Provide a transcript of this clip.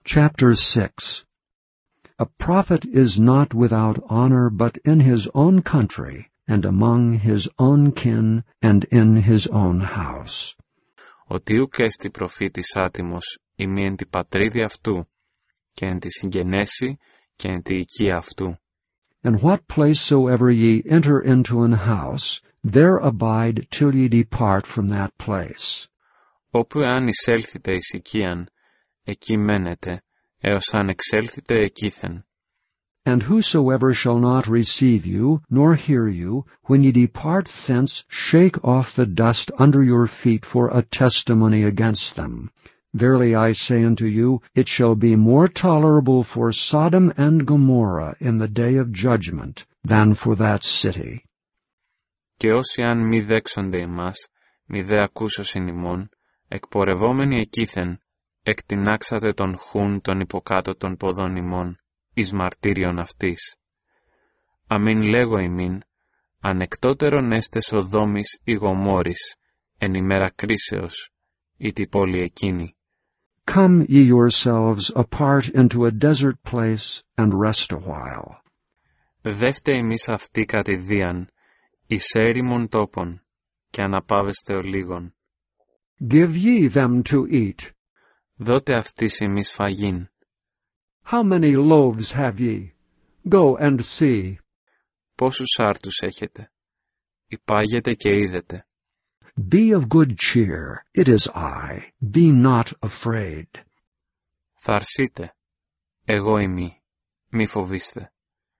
Chapter 6. A prophet is not without honor but in his own country, and among his own kin, and in his own house. Ότι ουκ έστι προφήτης άτιμος ημί εν τη πατρίδη αυτού, και εν τη συγγενέση, και εν τη οικία αυτού. In what place soever ye enter into an house, there abide till ye depart from that place. Όπου εάν εισέλθετε εις οικίαν, εκεί μένετε, έως αν εξέλθετε εκείθεν. And whosoever shall not receive you, nor hear you, when ye depart thence, shake off the dust under your feet for a testimony against them. Verily I say unto you, it shall be more tolerable for Sodom and Gomorrah in the day of judgment than for that city. Και όσοι αν μη δέξονται ημάς, μη δε ακούσωσιν ημών, εκπορευόμενοι εκείθεν, εκτινάξατε τον χούν των υποκάτω των ποδών ημών, εις μαρτύριον αυτής. Αμήν λέγω ημίν, ανεκτότερον έστε Σοδόμης ή Γομόρης, εν ημέρα κρίσεως, ή τη πόλη εκείνη. Come ye yourselves apart into a desert place, and rest a while. Δεύτε ημείς αυτοί κατηδίαν, εις έρημον τόπον, και αναπάβεστε ολίγον. Give ye them to eat. Δώτε αυτοίς ημείς φαγήν. How many loaves have ye? Go and see. Πόσους άρτους έχετε? Υπάγετε και είδετε. Be of good cheer, it is I, be not afraid. Θαρσείτε, εγώ ημί, μη φοβήστε.